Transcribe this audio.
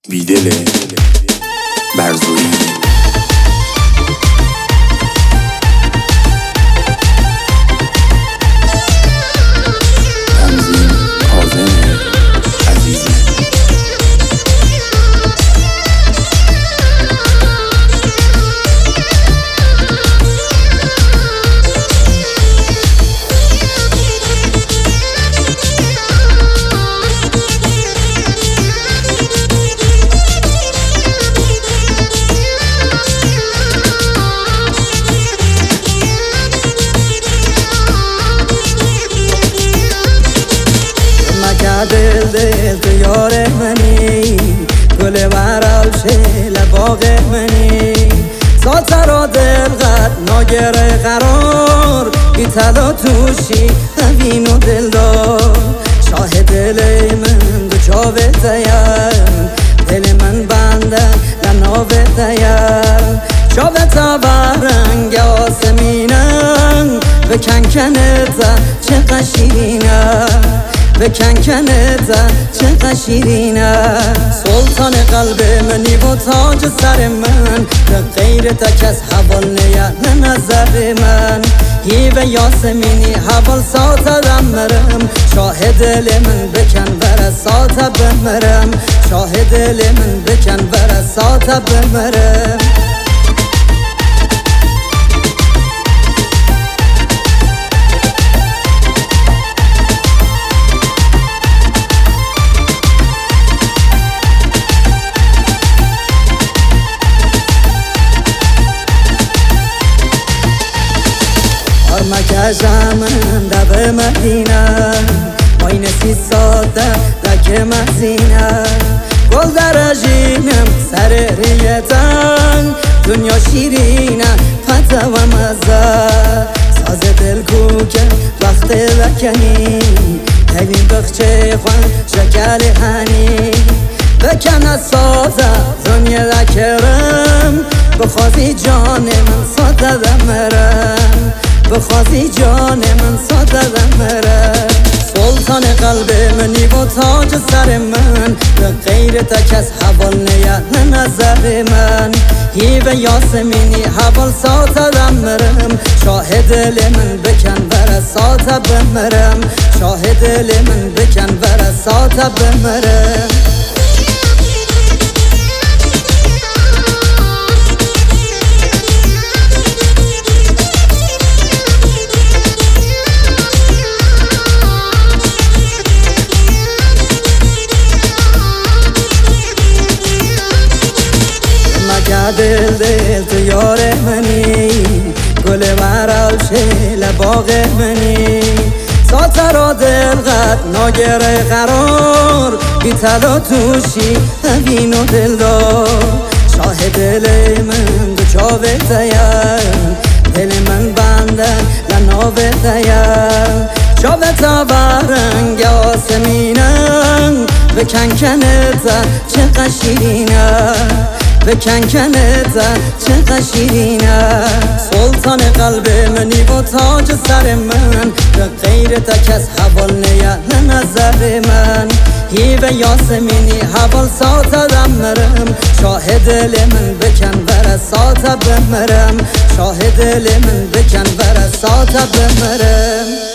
بیدل برزویی. تنظیم کاظم عزیزی. دل تو یار منی، گل برالشه لباغ منی، ساعت را دلقد ناگره قرار بی تلا توشی همین و دل دار. شاه دل من دو چاوه دیم، دل من بندن لناوه دیم، چاوه تا برنگ آسمینم بکن کنتا چه قشیرینم، بکن کنتا چه قشیرینه. سلطان قلب منی و تاج سر من، به غیرت کس حوال نیه نظر من. هیو یاسمینی حوال ساتا دمرم، شاه دل من بکن بر ساتا بمرم، شاه دل من بکن بر ساتا بمرم. مکشم من دب مدینه، باین سی ساده لکه مزینه، گل در رژینم سر ریتن، دنیا شیرینه فتا و مزه، ساز دل کوکه وقت بکنی، هلین بخچه خوان شکل هنی، بکن از سازه دنیا لکرم، بخوازی جان من ساده دمرم، بخوازی جان من ساده دمرم. سلطان قلب منی و تاج سر من، به غیرت کس حوال نیه نظر من. هیو یاسمینی حوال ساتا دمرم، شاه دل من بکن بر ساتا بمرم، شاه دل من بکن بر ساتا بمرم. دل تو یار منی، گل برالشه لباغ منی، ساعت را دلقد ناگره قرار بی تلا توشی همین و دل دار. شاه دل من دو چاوه دیم، دل من بندن لناوه دیم، چاوه تا برنگ آسمینم بکن کنتا چه قشیرینه، بکن کنتا چه قشیرینه. سلطان قلب منی و تاج سر من، به غیرت کس حوال نیه نظر من. هیو یاسمینی حوال ساتا دمرم، شاه دل من بکن بر ساتا بمرم، شاه دل من بکن بر ساتا بمرم.